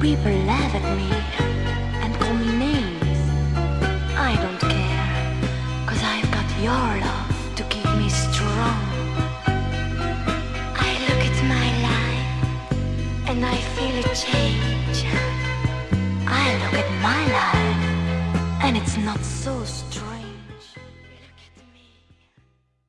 People laugh at me and call me names. I don't care, 'cause I've got your love to keep me strong. I look at my life and I feel it change. I look at my life and it's not so strange.